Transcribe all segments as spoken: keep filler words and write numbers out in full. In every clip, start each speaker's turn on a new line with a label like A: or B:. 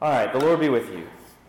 A: All right, the Lord be with you.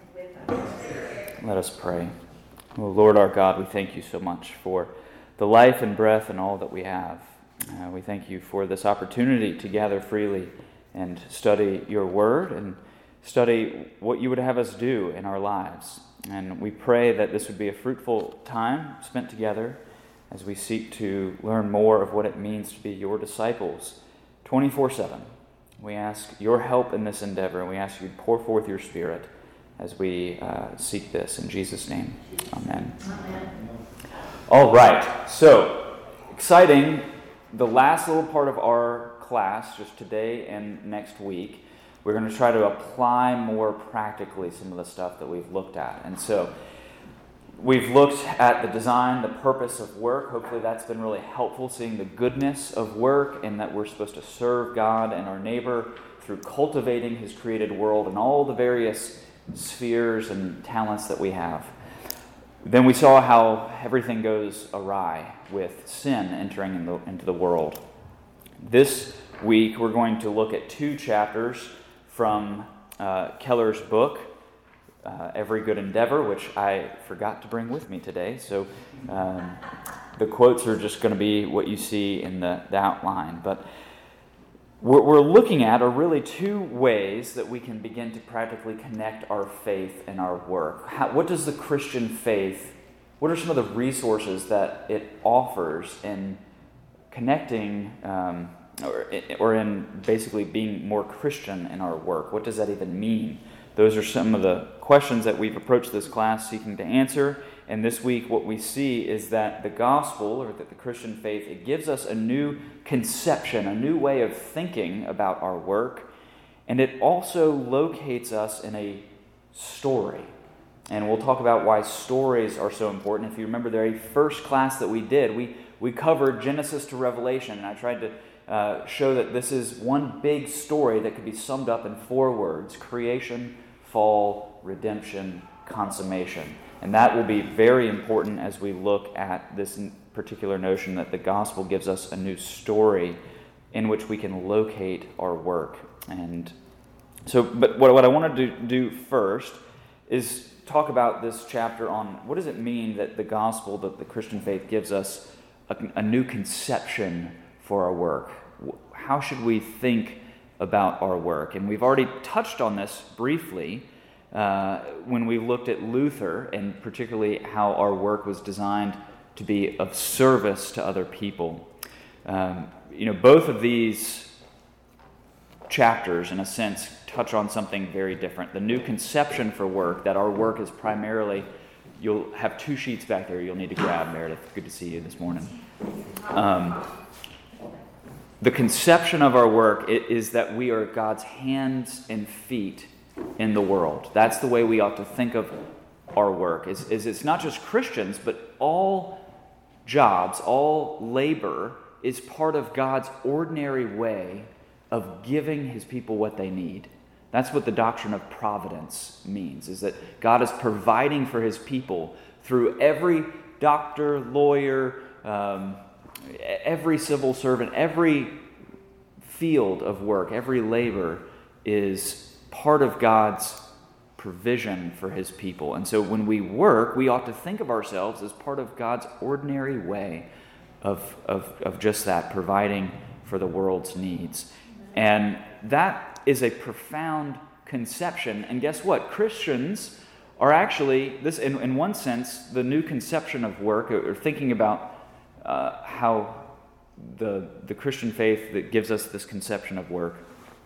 A: Let us pray. Oh, Lord our God, we thank you so much for the life and breath and all that we have. Uh, we thank you for this opportunity to gather freely and study your word and study what you would have us do in our lives. And we pray that this would be a fruitful time spent together as we seek to learn more of what it means to be your disciples twenty-four seven. We ask your help in this endeavor, and we ask you to pour forth your Spirit as we uh, seek this. In Jesus' name, amen. Amen. All right, so exciting. The last little part of our class, just today and next week, we're going to try to apply more practically some of the stuff that we've looked at. And so we've looked at the design, the purpose of work. Hopefully that's been really helpful, seeing the goodness of work and that we're supposed to serve God and our neighbor through cultivating his created world and all the various spheres and talents that we have. Then we saw how everything goes awry with sin entering in the, into the world. This week we're going to look at two chapters from uh, Keller's book, Uh, Every Good Endeavor, which I forgot to bring with me today. So um, the quotes are just going to be what you see in the, the outline. But what we're looking at are really two ways that we can begin to practically connect our faith and our work. How, what does the Christian faith, what are some of the resources that it offers in connecting um, or, or in basically being more Christian in our work? What does that even mean? Those are some of the questions that we've approached this class seeking to answer. And this week what we see is that the gospel, or that the Christian faith, it gives us a new conception, a new way of thinking about our work. And it also locates us in a story. And we'll talk about why stories are so important. If you remember the very first class that we did, we, we covered Genesis to Revelation. And I tried to uh, show that this is one big story that could be summed up in four words: creation, fall, redemption, consummation. And that will be very important as we look at this particular notion that the gospel gives us a new story in which we can locate our work. And so, but what, what I want to do, do first is talk about this chapter on what does it mean that the gospel, that the Christian faith gives us a, a new conception for our work. How should we think about our work? And we've already touched on this briefly uh, when we looked at Luther, and particularly how our work was designed to be of service to other people. Um, you know, both of these chapters, in a sense, touch on something very different. The new conception for work, that our work is primarily, you'll have two sheets back there you'll need to grab, Meredith. Good to see you this morning. Um, The conception of our work is that we are God's hands and feet in the world. That's the way we ought to think of our work. Is, is it's not just Christians, but all jobs, all labor is part of God's ordinary way of giving his people what they need. That's what the doctrine of providence means, is that God is providing for his people through every doctor, lawyer, um, every civil servant, every field of work, every labor is part of God's provision for his people. And so when we work, we ought to think of ourselves as part of God's ordinary way of, of, of just that, providing for the world's needs. And that is a profound conception. And guess what? Christians are actually, this in, in one sense, the new conception of work, or, or thinking about Uh, how the the Christian faith that gives us this conception of work.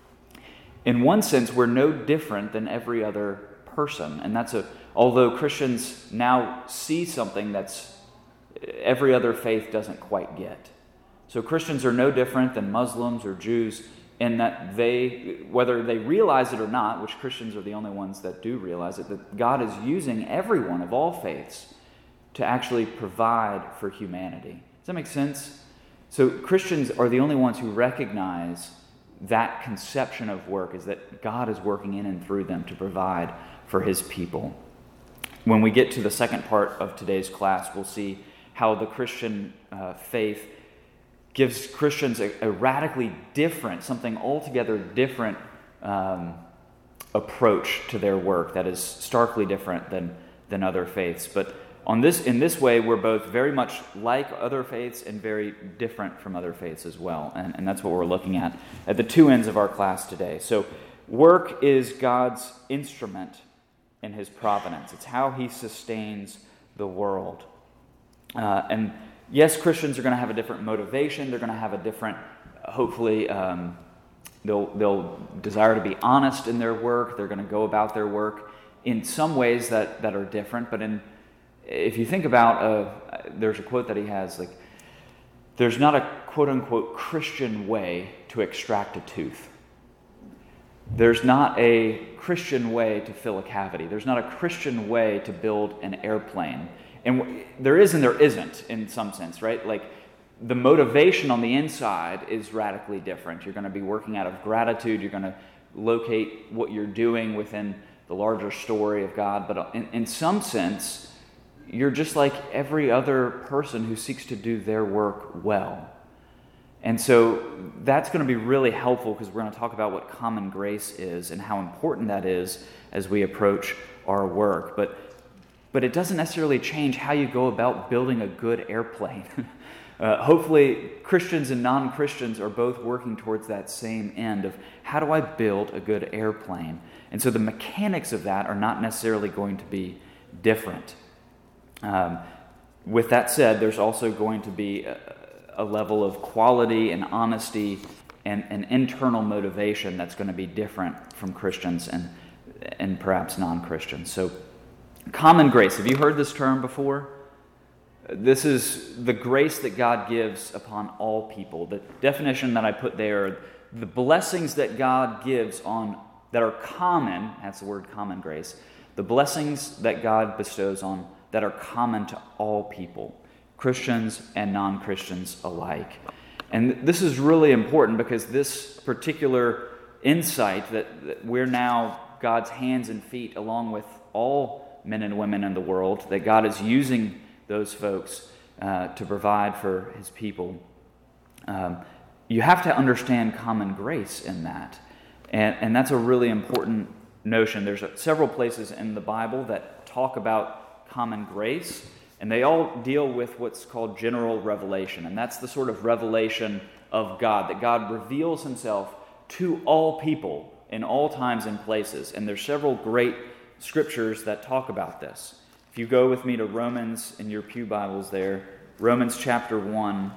A: In one sense, we're no different than every other person, and that's a. Although Christians now see something that's every other faith doesn't quite get. So Christians are no different than Muslims or Jews in that they, whether they realize it or not, which Christians are the only ones that do realize it, that God is using everyone of all faiths to actually provide for humanity. Does that make sense? So Christians are the only ones who recognize that conception of work, is that God is working in and through them to provide for his people. When we get to the second part of today's class, we'll see how the Christian uh, faith gives Christians a, a radically different, something altogether different um, approach to their work that is starkly different than, than other faiths. But on this, in this way, we're both very much like other faiths and very different from other faiths as well. And, and that's what we're looking at at the two ends of our class today. So work is God's instrument in his providence. It's how he sustains the world. Uh, and yes, Christians are going to have a different motivation. They're going to have a different, hopefully, um, they'll, they'll desire to be honest in their work. They're going to go about their work in some ways that, that are different. But in if you think about, uh, there's a quote that he has, like, there's not a quote-unquote Christian way to extract a tooth. There's not a Christian way to fill a cavity. There's not a Christian way to build an airplane. And there is and there isn't in some sense, right? Like, the motivation on the inside is radically different. You're going to be working out of gratitude. You're going to locate what you're doing within the larger story of God. But in, in some sense, you're just like every other person who seeks to do their work well. And so that's going to be really helpful because we're going to talk about what common grace is and how important that is as we approach our work. But but it doesn't necessarily change how you go about building a good airplane. uh, hopefully, Christians and non-Christians are both working towards that same end of how do I build a good airplane? And so the mechanics of that are not necessarily going to be different. Um, with that said, there's also going to be a, a level of quality and honesty and, and internal motivation that's going to be different from Christians and and perhaps non-Christians. So, common grace. Have you heard this term before? This is the grace that God gives upon all people. The definition that I put there, the blessings that God gives on that are common, that's the word common grace, the blessings that God bestows on that are common to all people, Christians and non-Christians alike. And this is really important because this particular insight that, that we're now God's hands and feet along with all men and women in the world, that God is using those folks uh, to provide for his people. Um, you have to understand common grace in that. And, and that's a really important notion. There's several places in the Bible that talk about common grace, and they all deal with what's called general revelation, and that's the sort of revelation of God, that God reveals himself to all people in all times and places, and there's several great scriptures that talk about this. If you go with me to Romans in your pew Bibles there, Romans chapter one,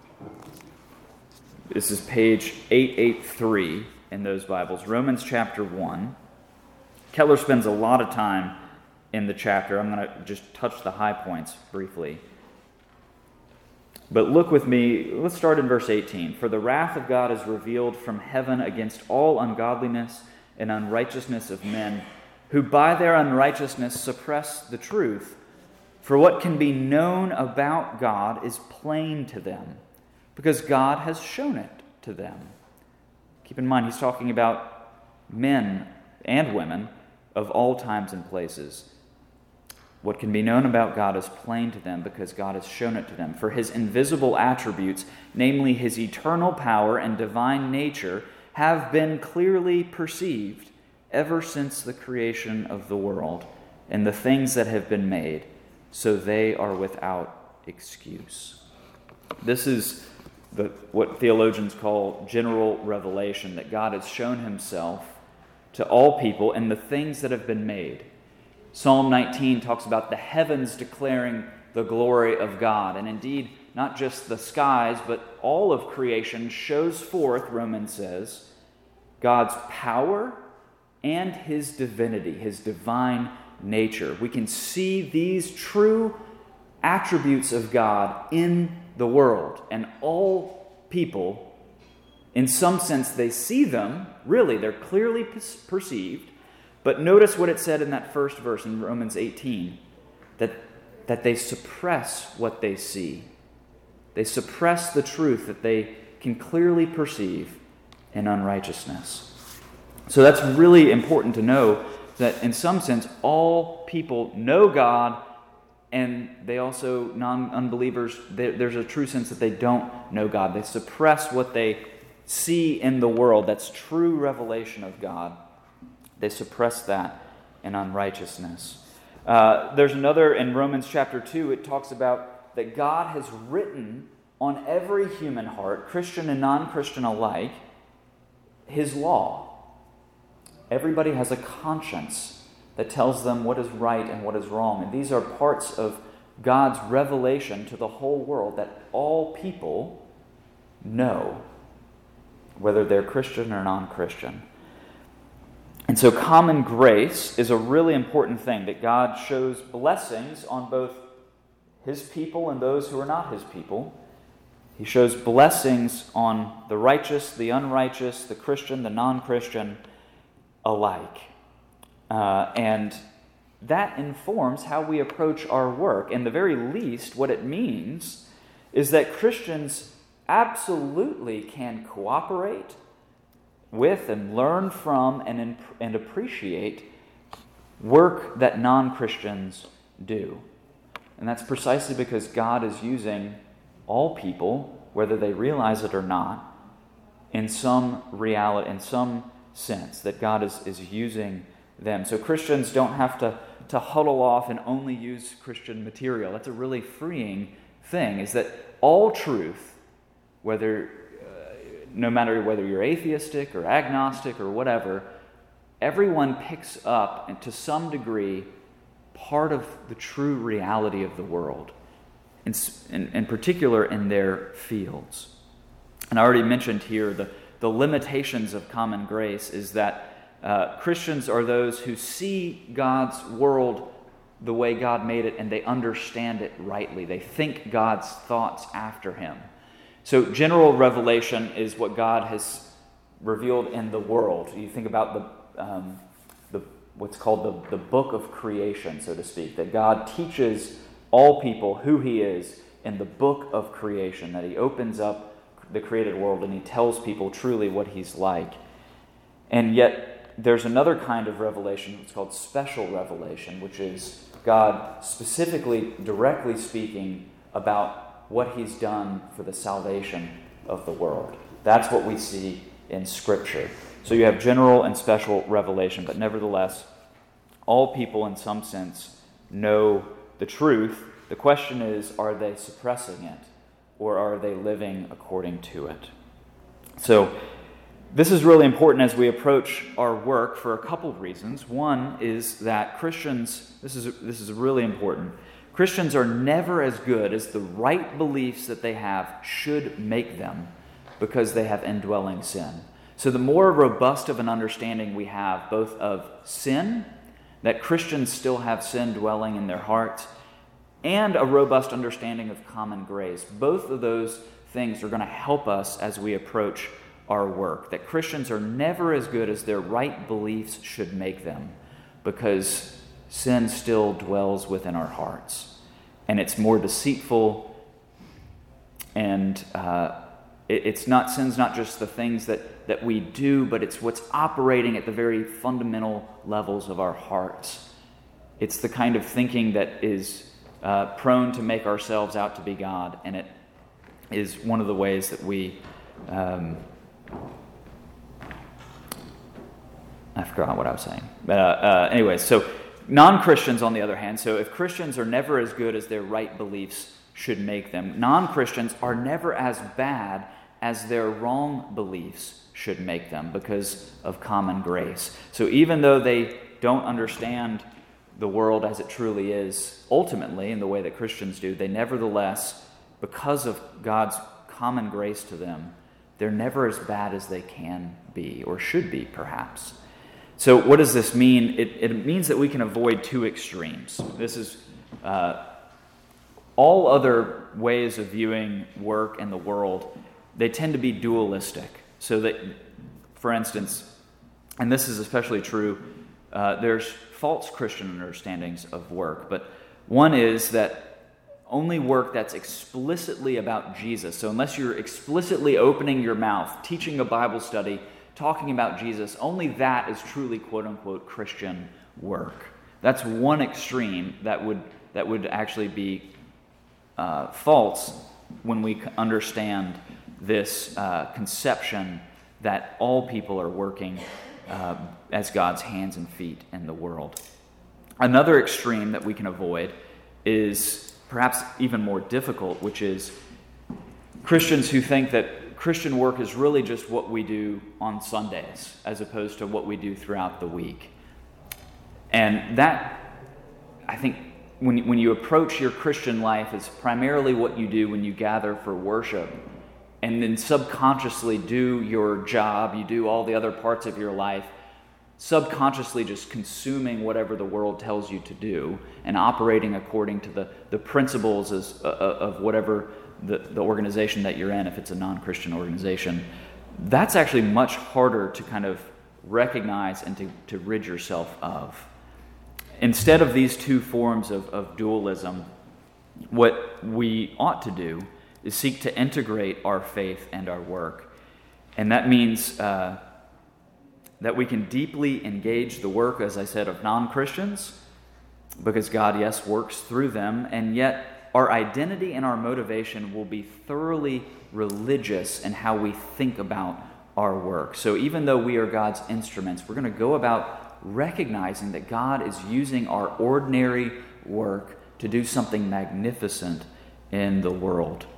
A: this is page eight eighty-three in those Bibles, Romans chapter one. Keller spends a lot of time in the chapter. I'm going to just touch the high points briefly. But look with me, let's start in verse eighteen. For the wrath of God is revealed from heaven against all ungodliness and unrighteousness of men, who by their unrighteousness suppress the truth. For what can be known about God is plain to them, because God has shown it to them. Keep in mind, he's talking about men and women of all times and places. What can be known about God is plain to them because God has shown it to them. For his invisible attributes, namely his eternal power and divine nature, have been clearly perceived ever since the creation of the world and the things that have been made, so they are without excuse. This is the, what theologians call general revelation, that God has shown himself to all people in the things that have been made. Psalm nineteen talks about the heavens declaring the glory of God. And indeed, not just the skies, but all of creation shows forth, Romans says, God's power and his divinity, his divine nature. We can see these true attributes of God in the world. And all people, in some sense, they see them. Really, they're clearly perceived. But notice what it said in that first verse in Romans eighteen, that, that they suppress what they see. They suppress the truth that they can clearly perceive in unrighteousness. So that's really important to know, that in some sense all people know God, and they also, non-unbelievers, they, there's a true sense that they don't know God. They suppress what they see in the world. That's true revelation of God. They suppress that in unrighteousness. Uh, there's another in Romans chapter two, it talks about that God has written on every human heart, Christian and non-Christian alike, His law. Everybody has a conscience that tells them what is right and what is wrong. And these are parts of God's revelation to the whole world that all people know, whether they're Christian or non-Christian. And so common grace is a really important thing, that God shows blessings on both His people and those who are not His people. He shows blessings on the righteous, the unrighteous, the Christian, the non-Christian alike. Uh, and that informs how we approach our work. In the very least, what it means is that Christians absolutely can cooperate with and learn from and, and appreciate work that non-Christians do. And that's precisely because God is using all people, whether they realize it or not, in some reality, in some sense, that God is, is using them. So Christians don't have to, to huddle off and only use Christian material. That's a really freeing thing, is that all truth, whether no matter whether you're atheistic or agnostic or whatever, everyone picks up, and to some degree, part of the true reality of the world, in, in, in particular in their fields. And I already mentioned here the, the limitations of common grace is that uh, Christians are those who see God's world the way God made it, and they understand it rightly. They think God's thoughts after Him. So general revelation is what God has revealed in the world. You think about the, um, the what's called the, the book of creation, so to speak, that God teaches all people who He is in the book of creation, that He opens up the created world and He tells people truly what He's like. And yet there's another kind of revelation, it's called special revelation, which is God specifically, directly speaking about what He's done for the salvation of the world. That's what we see in Scripture. So you have general and special revelation, but nevertheless, all people in some sense know the truth. The question is, are they suppressing it, or are they living according to it? So this is really important as we approach our work for a couple of reasons. One is that Christians, this is this is really important, Christians are never as good as the right beliefs that they have should make them, because they have indwelling sin. So the more robust of an understanding we have both of sin, that Christians still have sin dwelling in their hearts, and a robust understanding of common grace, both of those things are going to help us as we approach our work. That Christians are never as good as their right beliefs should make them, because sin still dwells within our hearts, and it's more deceitful, and uh, it, it's not sin's not just the things that, that we do, but it's what's operating at the very fundamental levels of our hearts. It's the kind of thinking that is uh, prone to make ourselves out to be God, and it is one of the ways that we um, I forgot what I was saying. Uh, uh, anyway, so non-Christians, on the other hand, so if Christians are never as good as their right beliefs should make them, non-Christians are never as bad as their wrong beliefs should make them, because of common grace. So even though they don't understand the world as it truly is, ultimately, in the way that Christians do, they nevertheless, because of God's common grace to them, they're never as bad as they can be, or should be, perhaps. So what does this mean? It, it means that we can avoid two extremes. This is uh, all other ways of viewing work and the world, they tend to be dualistic. So that, for instance, and this is especially true, uh, there's false Christian understandings of work. But one is that only work that's explicitly about Jesus. So unless you're explicitly opening your mouth, teaching a Bible study, talking about Jesus, only that is truly quote-unquote Christian work. That's one extreme that would that would actually be uh, false when we understand this uh, conception that all people are working uh, as God's hands and feet in the world. Another extreme that we can avoid is perhaps even more difficult, which is Christians who think that Christian work is really just what we do on Sundays as opposed to what we do throughout the week. And that, I think, when, when you approach your Christian life as primarily what you do when you gather for worship, and then subconsciously do your job, you do all the other parts of your life, subconsciously just consuming whatever the world tells you to do and operating according to the, the principles as, uh, of whatever the, the organization that you're in, if it's a non-Christian organization, that's actually much harder to kind of recognize and to, to rid yourself of. Instead of these two forms of, of dualism, what we ought to do is seek to integrate our faith and our work. And that means uh, that we can deeply engage the work, as I said, of non-Christians, because God, yes, works through them, and yet our identity and our motivation will be thoroughly religious in how we think about our work. So even though we are God's instruments, we're going to go about recognizing that God is using our ordinary work to do something magnificent in the world.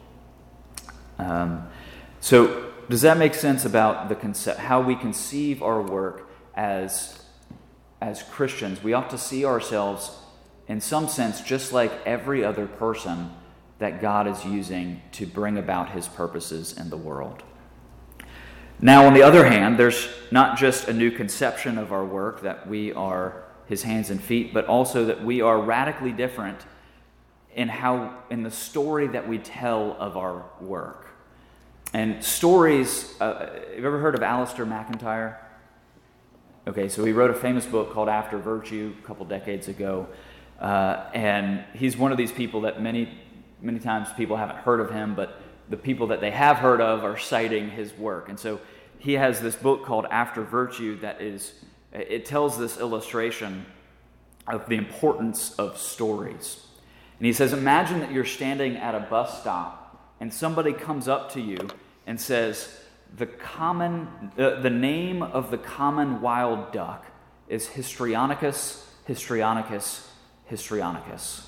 A: Um, so does that make sense about the concept, how we conceive our work as, as Christians? We ought to see ourselves in some sense just like every other person that God is using to bring about his purposes in the world. Now, on the other hand, there's not just a new conception of our work, that we are his hands and feet, but also that we are radically different in how in the story that we tell of our work. And stories, uh, have you ever heard of Alistair McIntyre? Okay, so he wrote a famous book called After Virtue a couple decades ago. Uh, and he's one of these people that many, many times people haven't heard of him, but the people that they have heard of are citing his work. And so he has this book called After Virtue that is, it tells this illustration of the importance of stories. And he says, imagine that you're standing at a bus stop and somebody comes up to you and says, the common, uh, the name of the common wild duck is Histrionicus, Histrionicus, Histrionicus.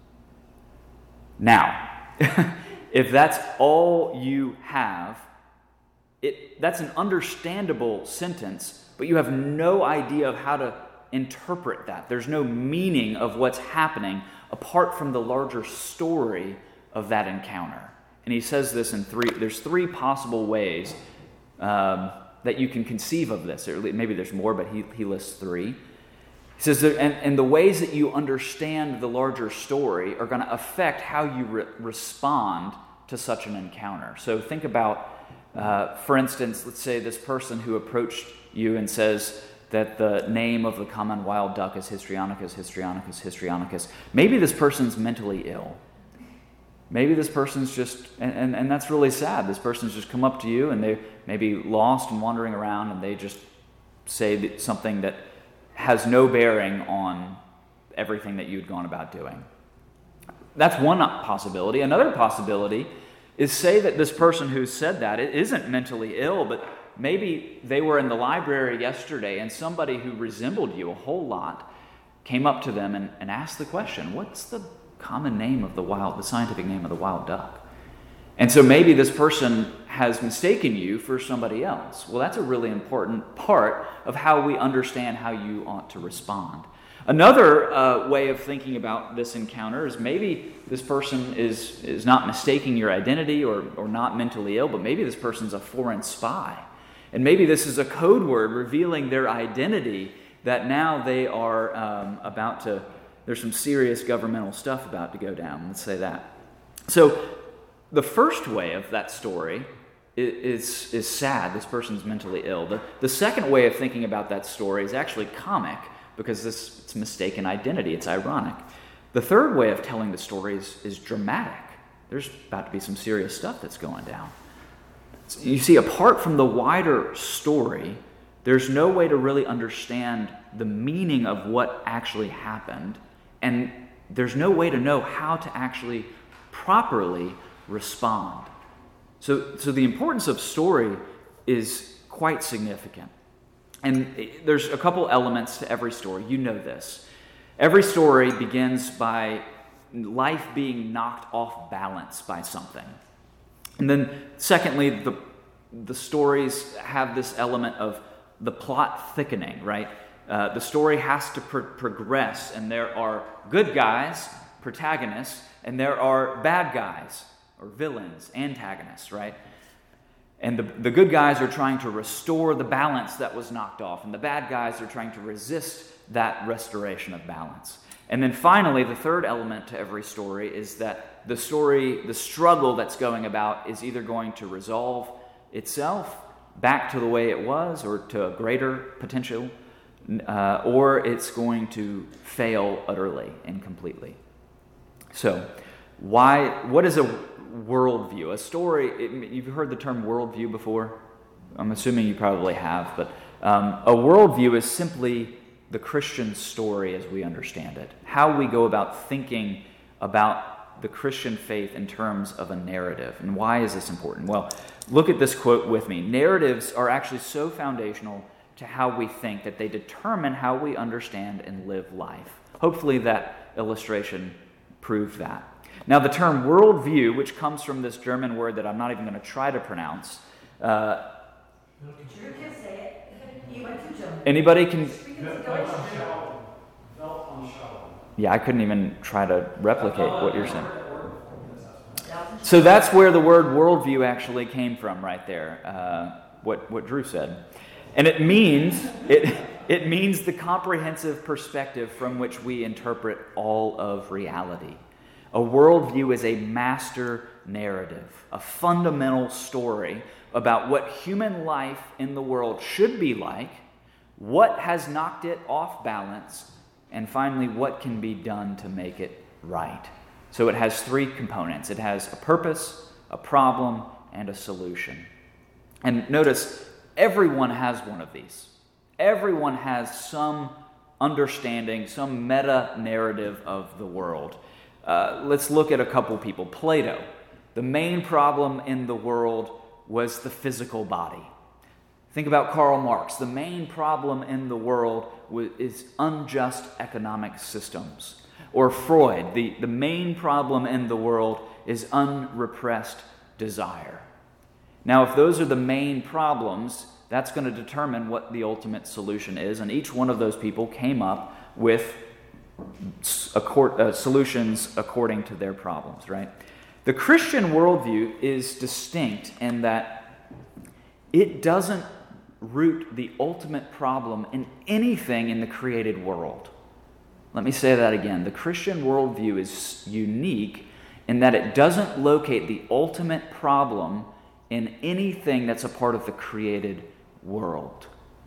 A: Now, if that's all you have, it that's an understandable sentence, but you have no idea of how to interpret that. There's no meaning of what's happening apart from the larger story of that encounter. And he says this in three, there's three possible ways um, that you can conceive of this. Or maybe there's more, but he, he lists three. He says, that, and, and the ways that you understand the larger story are going to affect how you re- respond to such an encounter. So think about, uh, for instance, let's say this person who approached you and says that the name of the common wild duck is Histrionicus, Histrionicus, Histrionicus. Maybe this person's mentally ill. Maybe this person's just, and, and, and that's really sad. This person's just come up to you and they may be lost and wandering around and they just say something that has no bearing on everything that you'd gone about doing. That's one possibility. Another possibility is say that this person who said that it isn't mentally ill, but maybe they were in the library yesterday and somebody who resembled you a whole lot came up to them and, and asked the question, what's the common name of the wild, the scientific name of the wild duck? And so maybe this person has mistaken you for somebody else. Well, that's a really important part of how we understand how you ought to respond. Another uh, way of thinking about this encounter is maybe this person is, is not mistaking your identity or, or not mentally ill, but maybe this person's a foreign spy. And maybe this is a code word revealing their identity that now they are um, about to, there's some serious governmental stuff about to go down. Let's say that. So the first way of that story is, is, is sad. This person's mentally ill. The, the second way of thinking about that story is actually comic, because this it's mistaken identity. It's ironic. The third way of telling the story is, is dramatic. There's about to be some serious stuff that's going down. So you see, apart from the wider story, there's no way to really understand the meaning of what actually happened, and there's no way to know how to actually properly respond. So, so the importance of story is quite significant. And there's a couple elements to every story. You know this. Every story begins by life being knocked off balance by something. And then secondly, the, the stories have this element of the plot thickening, right? Uh, the story has to pro- progress, and there are good guys, protagonists, and there are bad guys, or villains, antagonists, right? And the, the good guys are trying to restore the balance that was knocked off, and the bad guys are trying to resist that restoration of balance. And then finally, the third element to every story is that the story, the struggle that's going about is either going to resolve itself back to the way it was or to a greater potential, uh, or it's going to fail utterly and completely. So, why? What is a worldview? A story, it, you've heard the term worldview before? I'm assuming you probably have, but um, a worldview is simply the Christian story as we understand it. How we go about thinking about the Christian faith in terms of a narrative. And why is this important? Well, look at this quote with me. Narratives are actually so foundational to how we think that they determine how we understand and live life. Hopefully that illustration proved that. Now, the term worldview, which comes from this German word that I'm not even going to try to pronounce. Uh,
B: you can say it. You went to German.
A: Anybody can... Yeah, I couldn't even try to replicate what you're saying. So that's where the word worldview actually came from right there, uh, what, what Drew said. And it means it, it means the comprehensive perspective from which we interpret all of reality. A worldview is a master narrative, a fundamental story about what human life in the world should be like, what has knocked it off balance, and finally, what can be done to make it right. So it has three components. It has a purpose, a problem, and a solution. And notice, everyone has one of these. Everyone has some understanding, some meta-narrative of the world. Uh, let's look at a couple people. Plato. The main problem in the world was the physical body. Think about Karl Marx. The main problem in the world is unjust economic systems. Or Freud. The, the main problem in the world is unrepressed desire. Now, if those are the main problems, that's going to determine what the ultimate solution is. And each one of those people came up with accord, uh, solutions according to their problems, right? The Christian worldview is distinct in that it doesn't root the ultimate problem in anything in the created world. Let me say that again. The Christian worldview is unique in that it doesn't locate the ultimate problem in anything that's a part of the created world.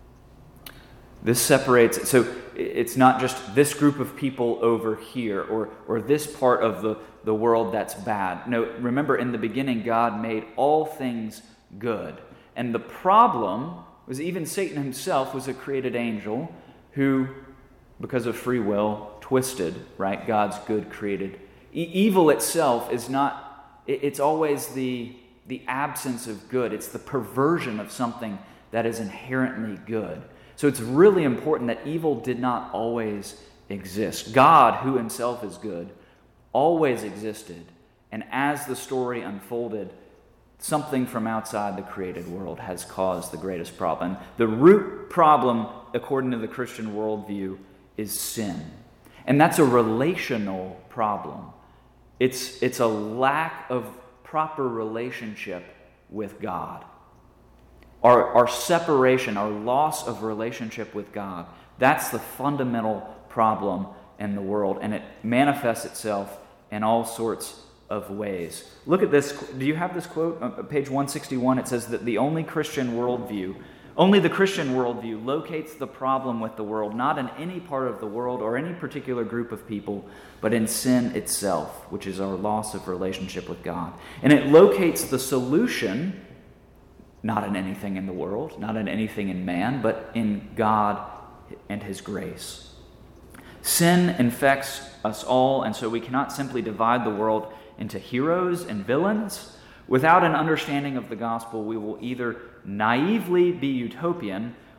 A: This separates, so it's not just this group of people over here or, or this part of the, the world that's bad. No, remember in the beginning, God made all things good. And the problem was even Satan himself was a created angel who, because of free will, twisted, right, God's good created. E- evil itself is not, it, it's always the, the absence of good. It's the perversion of something that is inherently good. So it's really important that evil did not always exist. God, who himself is good, always existed. And as the story unfolded, something from outside the created world has caused the greatest problem. The root problem, according to the Christian worldview, is sin. And that's a relational problem. It's, it's a lack of proper relationship with God. Our, our separation, our loss of relationship with God, that's the fundamental problem in the world, and it manifests itself in all sorts of ways. Look at this. Do you have this quote? On page one sixty-one, it says that the only Christian worldview, only the Christian worldview locates the problem with the world, not in any part of the world or any particular group of people, but in sin itself, which is our loss of relationship with God. And it locates the solution not in anything in the world, not in anything in man, but in God and his grace. Sin infects us all, and so we cannot simply divide the world into heroes and villains. Without an understanding of the gospel, we will either naively be utopian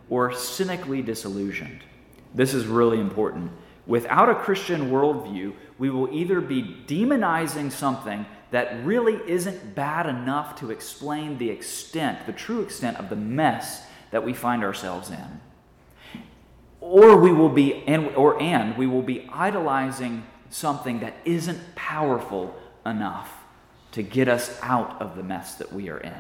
A: or cynically disillusioned. This is really important. Without a Christian worldview, we will either be demonizing something that really isn't bad enough to explain the extent, the true extent of the mess that we find ourselves in, or we will be, and or and we will be idolizing something that isn't powerful enough to get us out of the mess that we are in.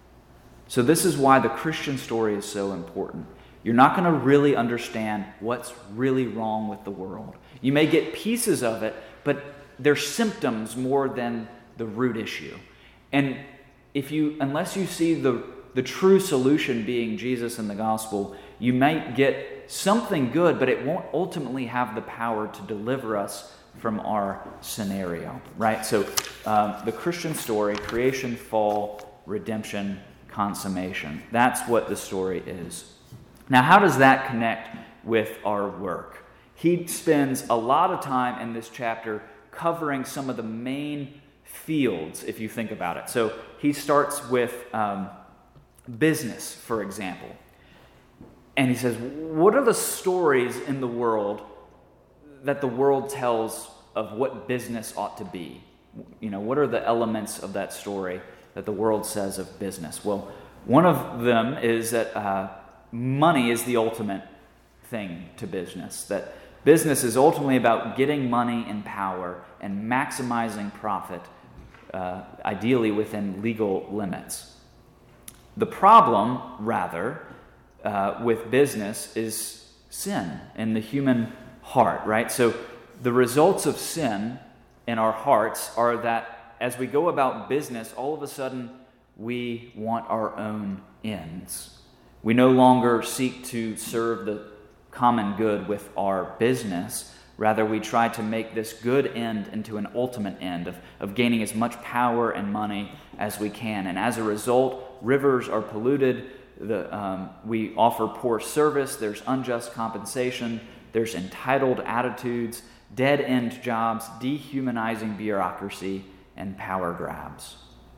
A: So this is why the Christian story is so important. You're not going to really understand what's really wrong with the world. You may get pieces of it, but they're symptoms more than the root issue. And if you, unless you see the, the true solution being Jesus and the gospel, you might get something good, but it won't ultimately have the power to deliver us from our scenario, right? So um, the Christian story, creation, fall, redemption, consummation. That's what the story is. Now, how does that connect with our work? He spends a lot of time in this chapter covering some of the main fields, if you think about it. So he starts with um, business, for example. And he says, what are the stories in the world that the world tells of what business ought to be? You know, what are the elements of that story that the world says of business? Well, one of them is that uh, money is the ultimate thing to business, that business is ultimately about getting money and power and maximizing profit, uh, ideally within legal limits. The problem, rather, uh, with business is sin in the human heart, right? So the results of sin in our hearts are that as we go about business, all of a sudden we want our own ends. We no longer seek to serve the common good with our business. Rather, we try to make this good end into an ultimate end of, of gaining as much power and money as we can. And as a result, rivers are polluted. The, um, we offer poor service. There's unjust compensation. There's entitled attitudes, dead-end jobs, dehumanizing bureaucracy, and power grabs.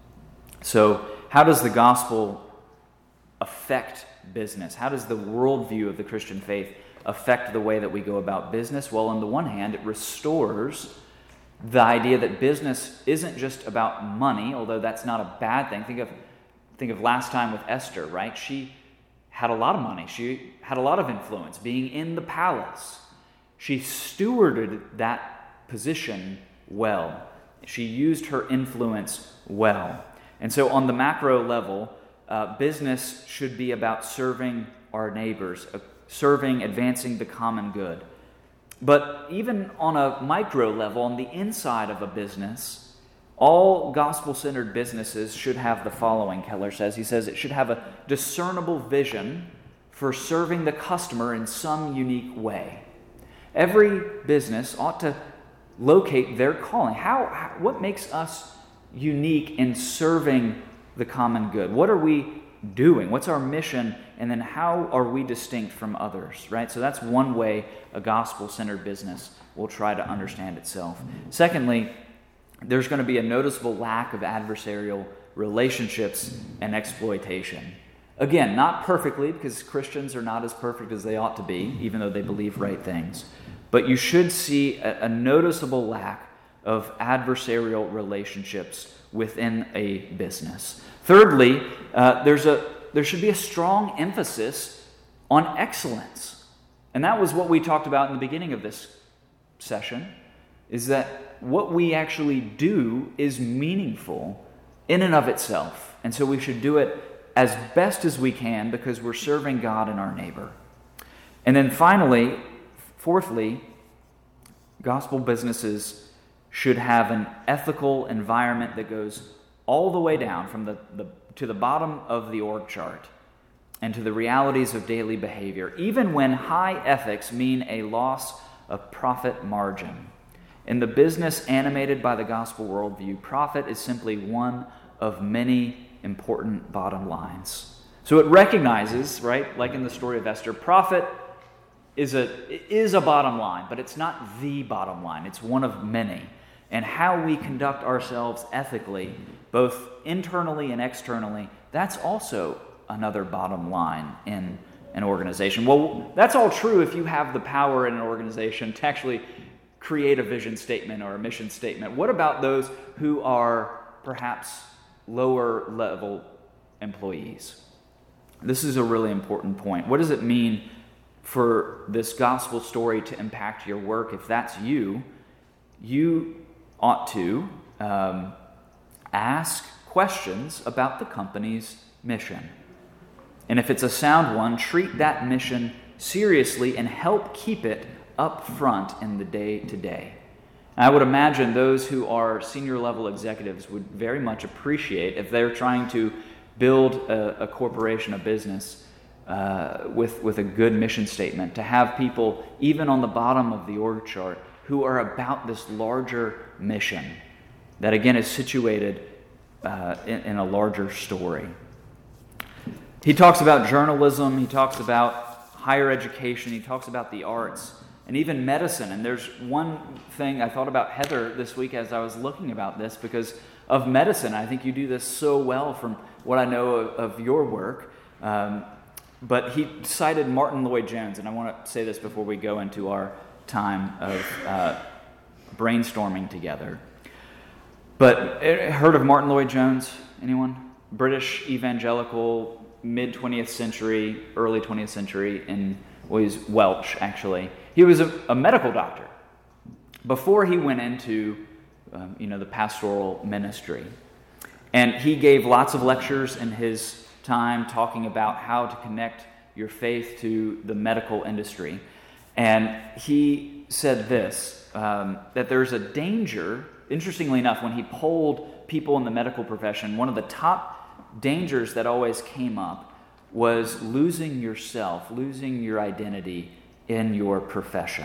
A: So, how does the gospel affect business? How does the worldview of the Christian faith affect the way that we go about business? Well, on the one hand, it restores the idea that business isn't just about money, although that's not a bad thing. Think of think of last time with Esther, right? She had a lot of money. She had a lot of influence, being in the palace. She stewarded that position well. She used her influence well. And so on the macro level, uh, business should be about serving our neighbors, uh, serving, advancing the common good. But even on a micro level, on the inside of a business, all gospel-centered businesses should have the following, Keller says. He says it should have a discernible vision for serving the customer in some unique way. Every business ought to locate their calling. How, how what makes us unique in serving the common good? What are we doing? What's our mission? And then how are we distinct from others, right? So that's one way a gospel-centered business will try to understand itself. Secondly, there's going to be a noticeable lack of adversarial relationships and exploitation. Again, not perfectly, because Christians are not as perfect as they ought to be, even though they believe right things. But you should see a, a noticeable lack of adversarial relationships within a business. Thirdly, uh, there's a there should be a strong emphasis on excellence. And that was what we talked about in the beginning of this session, is that what we actually do is meaningful in and of itself. And so we should do it as best as we can because we're serving God and our neighbor. And then finally, fourthly, gospel businesses should have an ethical environment that goes all the way down from the, the to the bottom of the org chart and to the realities of daily behavior, even when high ethics mean a loss of profit margin. In the business animated by the gospel worldview, profit is simply one of many important bottom lines. So it recognizes, right, like in the story of Esther, profit is a is a bottom line, but it's not the bottom line. It's one of many. And how we conduct ourselves ethically, both internally and externally, that's also another bottom line in an organization. Well, that's all true if you have the power in an organization to actually create a vision statement or a mission statement. What about those who are perhaps lower level employees? This is a really important point. What does it mean for this gospel story to impact your work? If that's you, you ought to um, ask questions about the company's mission. And if it's a sound one, treat that mission seriously and help keep it up front in the day-to-day. I would imagine those who are senior level executives would very much appreciate if they're trying to build a, a corporation, a business, uh, with, with a good mission statement, to have people, even on the bottom of the org chart, who are about this larger mission that, again, is situated uh, in, in a larger story. He talks about journalism, he talks about higher education, he talks about the arts, and even medicine. And there's one thing I thought about, Heather, this week as I was looking about this, because of medicine. I think you do this so well from what I know of, of your work. Um, but he cited Martin Lloyd-Jones, and I want to say this before we go into our time of uh, brainstorming together. But heard of Martin Lloyd-Jones? Anyone? British evangelical, mid-twentieth century, early twentieth century, in well, he's Welsh, actually. He was a, a medical doctor before he went into um, you know, the pastoral ministry. And he gave lots of lectures in his time talking about how to connect your faith to the medical industry. And he said this, um, that there's a danger, interestingly enough, when he polled people in the medical profession, one of the top dangers that always came up was losing yourself, losing your identity in your profession.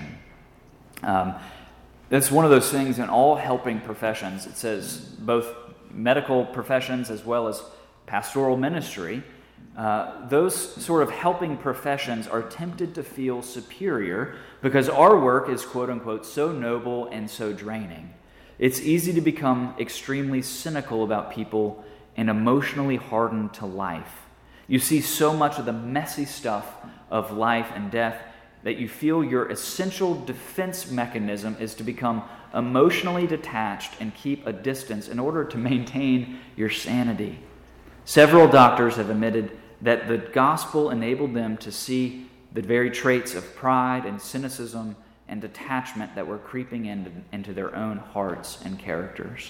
A: Um, that's one of those things in all helping professions. It says both medical professions as well as pastoral ministry, uh, those sort of helping professions are tempted to feel superior because our work is, quote unquote, so noble and so draining. It's easy to become extremely cynical about people and emotionally hardened to life. You see so much of the messy stuff of life and death that you feel your essential defense mechanism is to become emotionally detached and keep a distance in order to maintain your sanity. Several doctors have admitted that the gospel enabled them to see the very traits of pride and cynicism and detachment that were creeping into, into their own hearts and characters.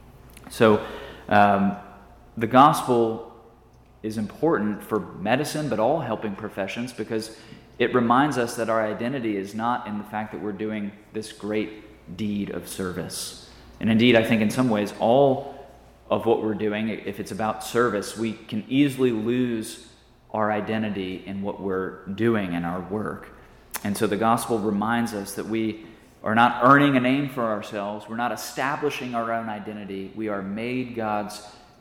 A: So um, the gospel is important for medicine, but all helping professions, because it reminds us that our identity is not in the fact that we're doing this great deed of service. And indeed, I think in some ways, all of what we're doing, if it's about service, we can easily lose our identity in what we're doing in our work. And so the gospel reminds us that we are not earning a name for ourselves. We're not establishing our own identity. We are made God's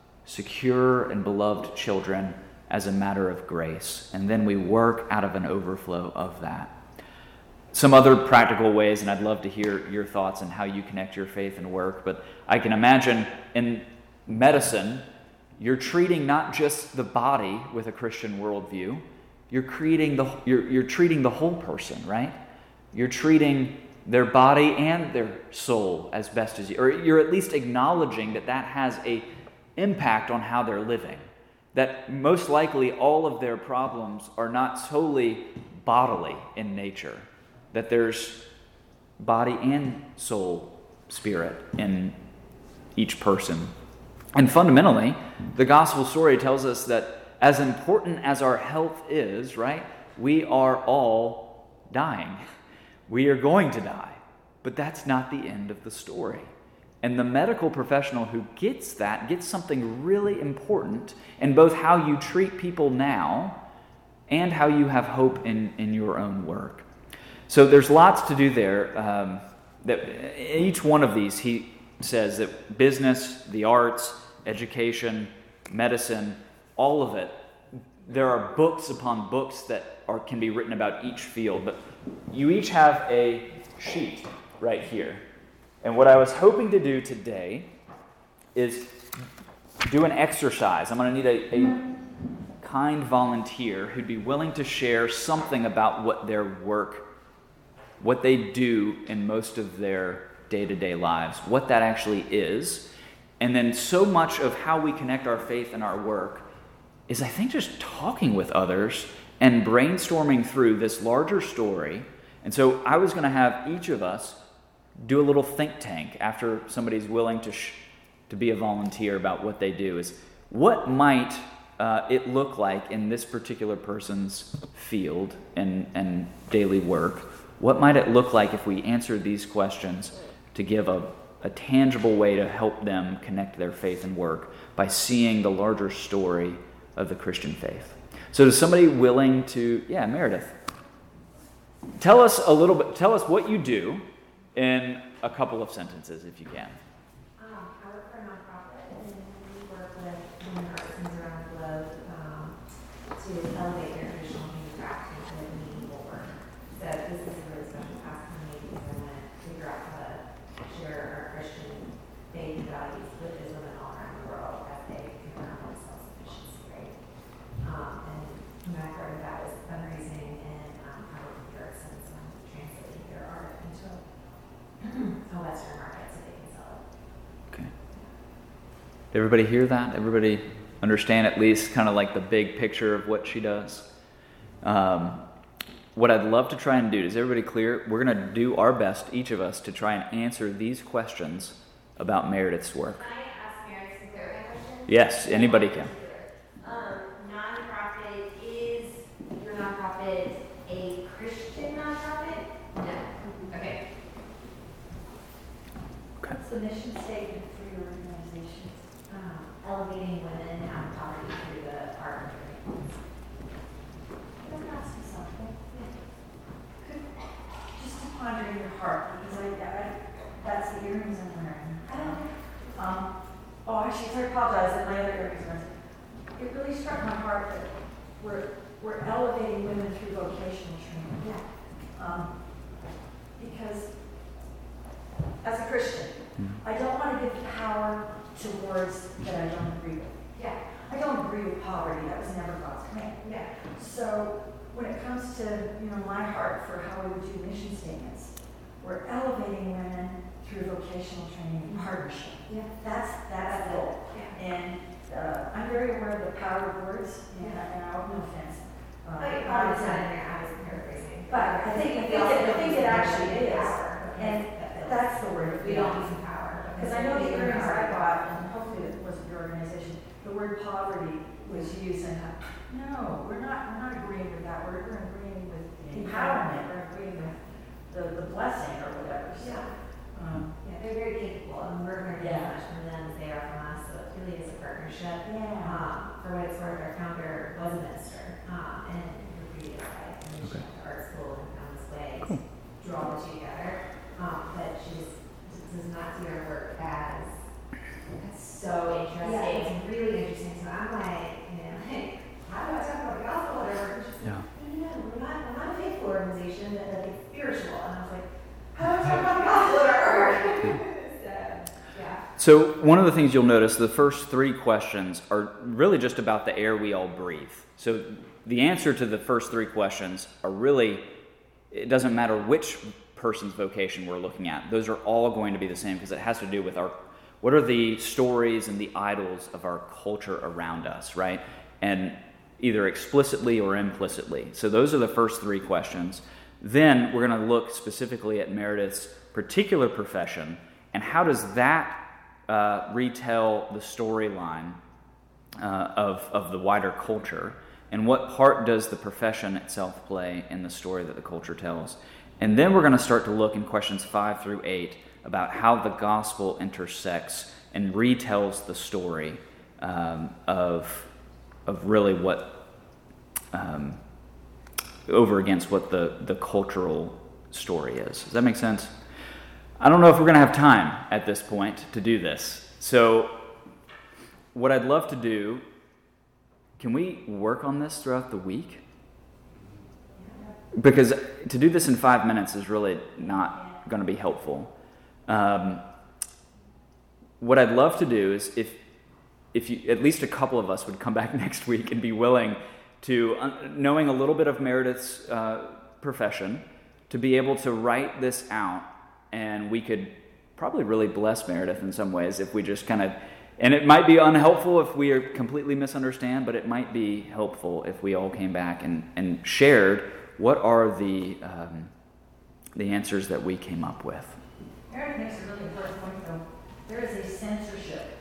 A: secure and beloved children as a matter of grace. And then we work out of an overflow of that. Some other practical ways, and I'd love to hear your thoughts on how you connect your faith and work, but I can imagine in medicine, you're treating not just the body with a Christian worldview, you're creating the you're, you're treating the whole person, right? You're treating their body and their soul as best as you, or you're at least acknowledging that that has a impact on how they're living. That most likely all of their problems are not solely bodily in nature. That there's body and soul, spirit in each person. And fundamentally, the gospel story tells us that as important as our health is, right, we are all dying. We are going to die. But that's not the end of the story. And the medical professional who gets that gets something really important in both how you treat people now and how you have hope in, in your own work. So there's lots to do there. Um, that each one of these, he says that business, the arts, education, medicine, all of it, there are books upon books that are can be written about each field. But you each have a sheet right here. And what I was hoping to do today is do an exercise. I'm going to need a, a kind volunteer who'd be willing to share something about what their work, what they do in most of their day-to-day lives, what that actually is. And then so much of how we connect our faith and our work is, I think, just talking with others and brainstorming through this larger story. And so I was going to have each of us do a little think tank after somebody's willing to sh- to be a volunteer about what they do. Is what might uh, it look like in this particular person's field and, and daily work? What might it look like if we answered these questions to give a, a tangible way to help them connect their faith and work by seeing the larger story of the Christian faith? So is somebody willing to, yeah, Meredith, tell us a little bit, tell us what you do in a couple of sentences, if you can.
C: Um, I work for a nonprofit, and we work with women artisans around the globe um, to elevate their traditional handicraft into meaningful work. So this is a really special task for me because I want to figure out how to share our Christian faith and values with those women all around the world as they confirm on self-sufficiency, right? Um, and my part of that is fundraising, and um, I work with the artisans and I'm translating their art into a Western market so they can sell it.
A: Okay. Did everybody hear that? Everybody understand at least kind of like the big picture of what she does? Um, what I'd love to try and do, is everybody clear? We're going to do our best, each of us, to try and answer these questions about Meredith's work.
D: Can I ask Meredith some clarifying questions?
A: Yes, anybody can.
D: Um, nonprofit, is your nonprofit a Christian nonprofit? No. Okay.
B: What's the mission statement for your organization?
C: Um, elevating women out of poverty through the art and creative.
B: Can I ask you something? Could, just to ponder in your heart, because I, I, that's the earrings I'm wearing.
C: I don't
B: Um, oh, actually, I apologize that my other earrings are. It really struck my heart that we're, we're elevating women through vocational training.
C: Yeah.
B: Um, because as a Christian, I don't want to give power to words that I don't agree with.
C: Yeah.
B: I don't agree with poverty. That was never God's command.
C: Yeah.
B: So when it comes to, you know, my heart for how we would do mission statements, we're elevating women through vocational training and partnership.
C: Yeah.
B: That's that's the goal.
C: Yeah.
B: And uh, I'm very aware of the power of words, and, I- and I have no offense. Uh,
C: Oh, you probably said in there, I was paraphrasing.
B: But I think, I think, it, I think it actually is, and that's the word.
C: We don't need some power.
B: Because I know the earrings I bought, and hopefully it wasn't your organization, the word poverty was used, and I, no, we're not, we're not agreeing with that word, we're agreeing with empowerment, we're agreeing with the, the blessing or whatever, so.
C: Yeah.
B: Um,
C: Yeah, they're very capable, and we're learning as
B: Yeah.
C: much from them as they are from us, so it really is a partnership.
B: Yeah.
C: Um, for what it's worth, our founder was a minister, um, and her previous life, and then she
A: Okay.
C: went to art school and found this way to draw the two together. Um, but she just does not see our work as so interesting.
B: Yeah.
C: It's really interesting. So I'm like, you know, hey, how do I talk about the gospel or whatever? And she's like,
A: Yeah.
C: no, no, no, we're not, we're not a faithful organization that, that it's spiritual. And I was like, how do I talk about the gospel at our work? So, yeah.
A: So one of the things you'll notice, the first three questions are really just about the air we all breathe. So the answer to the first three questions are really, it doesn't matter which person's vocation we're looking at. Those are all going to be the same because it has to do with our, what are the stories and the idols of our culture around us, right? And either explicitly or implicitly. So those are the first three questions. Then we're going to look specifically at Meredith's particular profession and how does that uh, retell the storyline uh, of, of the wider culture, and what part does the profession itself play in the story that the culture tells. And then we're going to start to look in questions five through eight about how the gospel intersects and retells the story um, of, of really what, um, over against what the, the cultural story is. Does that make sense? I don't know if we're going to have time at this point to do this. So what I'd love to do, can we work on this throughout the week? Because to do this in five minutes is really not going to be helpful. Um, what I'd love to do is if if you, at least a couple of us would come back next week and be willing to, uh, knowing a little bit of Meredith's uh, profession, to be able to write this out, and we could probably really bless Meredith in some ways if we just kind of, and it might be unhelpful if we are completely misunderstand, but it might be helpful if we all came back and, and shared what are the um, the answers that we came up with.
B: Meredith makes a really important point, though. There is a censorship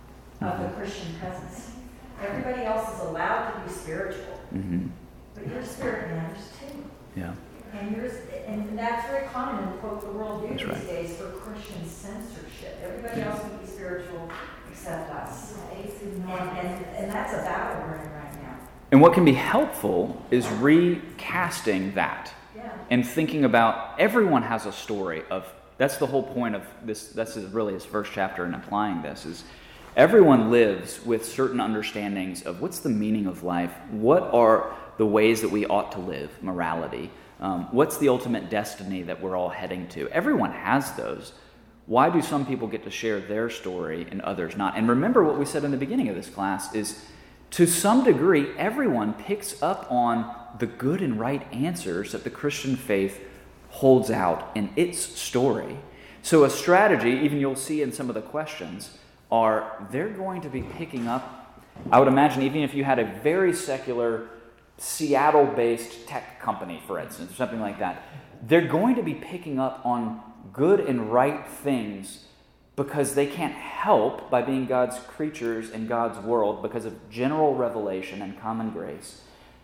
B: of the Christian presence. Everybody else is allowed to be spiritual,
A: Mm-hmm.
B: but you're spirit manners too.
A: Yeah.
B: And yours, and that's very common in quote the worldview
A: That's
B: these
A: right.
B: days for Christian censorship. Everybody else can be spiritual except us. And, and, and that's a battle we're in right now.
A: And what can be helpful is recasting that
B: Yeah.
A: and thinking about everyone has a story of, that's the whole point of this, this is really his first chapter in applying this, is everyone lives with certain understandings of what's the meaning of life, what are the ways that we ought to live, morality, um, what's the ultimate destiny that we're all heading to. Everyone has those. Why do some people get to share their story and others not? And remember what we said in the beginning of this class is, to some degree, everyone picks up on the good and right answers that the Christian faith holds out in its story. So a strategy, even you'll see in some of the questions, are they're going to be picking up, I would imagine even if you had a very secular Seattle-based tech company, for instance, or something like that, they're going to be picking up on good and right things because they can't help, by being God's creatures in God's world, because of general revelation and common grace,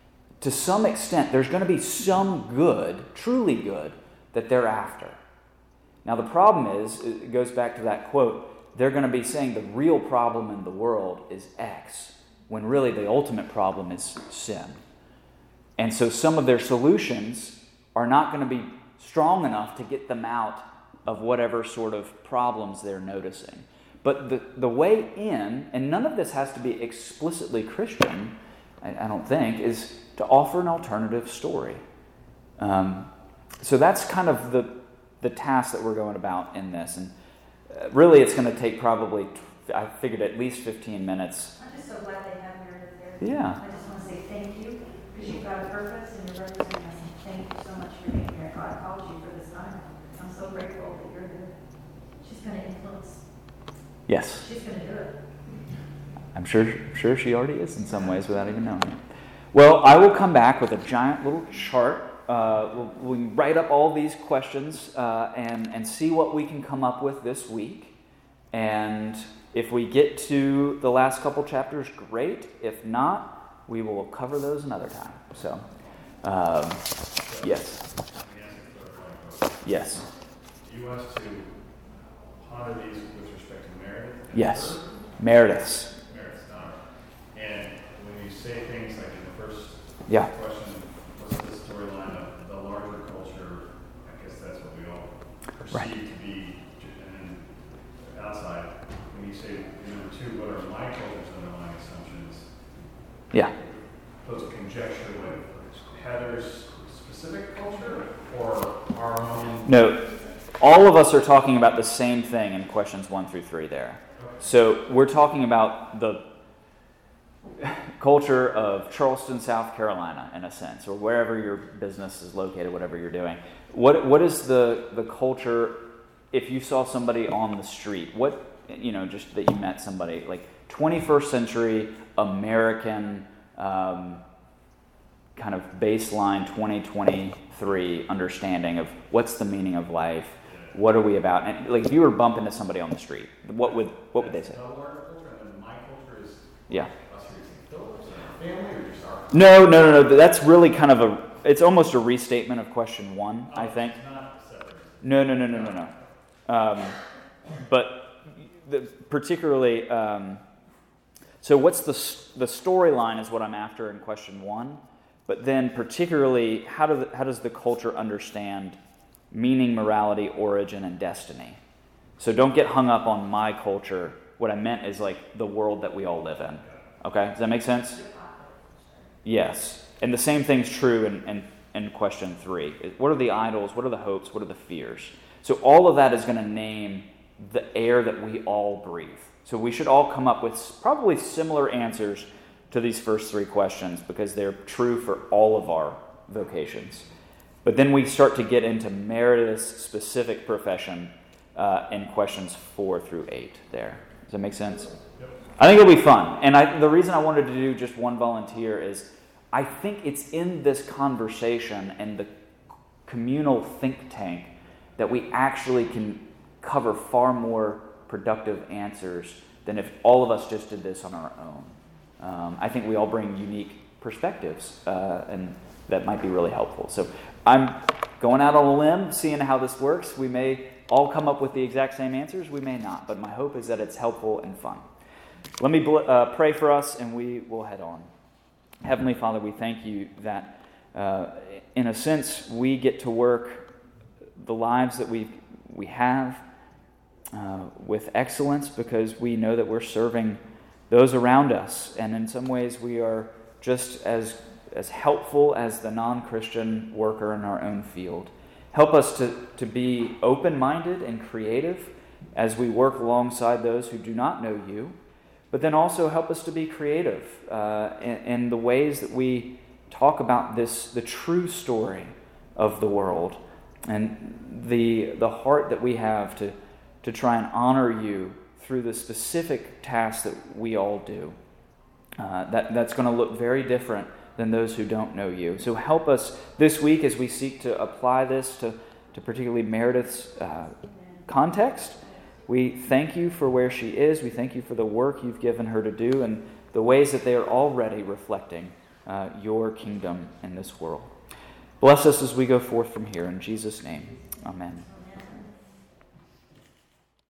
A: to some extent, there's going to be some good, truly good, that they're after. Now, the problem is, it goes back to that quote, they're going to be saying the real problem in the world is X, when really the ultimate problem is sin. And so some of their solutions are not going to be strong enough to get them out of whatever sort of problems they're noticing. But the, the way in, and none of this has to be explicitly Christian, I, I don't think, is to offer an alternative story. Um, so that's kind of the, the task that we're going about in this. And uh, really it's going to take probably, I figured at least fifteen minutes.
B: I'm just so glad they have Meredith there.
A: Yeah.
B: I just want to say thank you, because you've got a purpose and you're representing us. And thank you so much for being here. God called you for this time. I'm so grateful that you're here. She's going to influence.
A: Yes.
B: She's going to do it.
A: I'm sure sure she already is in some ways without even knowing it. Well, I will come back with a giant little chart. Uh, we'll, we'll write up all these questions uh, and, and see what we can come up with this week. And if we get to the last couple chapters, great. If not, we will cover those another time. So, um, yes. Yes.
E: You want us to ponder these with respect to Meredith?
A: Yes. Meredith's.
E: Meredith's not. And when you say things like in the first
A: Yeah.
E: question, what's the storyline of the larger culture? I guess that's what we all perceive
A: Right.
E: to be. And then outside, when you say number two, what are my culture's underlying assumptions?
A: Yeah.
E: Those conjecture with Heather's specific culture or our own?
A: No, all of us are talking about the same thing in questions one through three there. So we're talking about the culture of Charleston, South Carolina, in a sense, or wherever your business is located, whatever you're doing. What what is the, the culture if you saw somebody on the street? What, you know, just that you met somebody, like twenty-first century American um, kind of baseline twenty twenty-three understanding of what's the meaning of life, what are we about? And like if you were bumping into somebody on the street, what would what would they say?
E: The larger culture, and then my culture is
A: Yeah.
E: us raising Phillips and our family, or just our?
A: No, no, no, no. That's really kind of a, it's almost a restatement of question one, I think.
E: It's not separate.
A: No, no, no, no, no, no. Um, but the, particularly, um, so what's the the storyline is what I'm after in question one. But then particularly, how, do the, how does the culture understand meaning, morality, origin, and destiny? So don't get hung up on my culture. What I meant is like the world that we all live in. Okay? Does that make sense? Yes. And the same thing's true in, in, in question three. What are the idols? What are the hopes? What are the fears? So all of that is going to name the air that we all breathe. So we should all come up with probably similar answers to these first three questions because they're true for all of our vocations. But then we start to get into Meredith's specific profession uh, in questions four through eight there. Does that make sense?
E: Yep.
A: I think it'll be fun. And I, the reason I wanted to do just one volunteer is I think it's in this conversation and the communal think tank that we actually can cover far more productive answers than if all of us just did this on our own. Um, I think we all bring unique perspectives, uh, and that might be really helpful. So I'm going out on a limb, seeing how this works. We may all come up with the exact same answers. We may not, but my hope is that it's helpful and fun. Let me uh, pray for us, and we will head on. Heavenly Father, we thank you that, uh, in a sense, we get to work the lives that we we have uh, with excellence because we know that we're serving those around us, and in some ways we are just as as helpful as the non-Christian worker in our own field. Help us to, to be open-minded and creative as we work alongside those who do not know you, but then also help us to be creative uh, in, in the ways that we talk about this, the true story of the world, and the the heart that we have to, to try and honor you through the specific tasks that we all do. Uh, that, that's going to look very different than those who don't know you. So help us this week as we seek to apply this to, to particularly Meredith's uh, context. We thank you for where she is. We thank you for the work you've given her to do and the ways that they are already reflecting uh, your kingdom in this world. Bless us as we go forth from here. In Jesus' name, amen.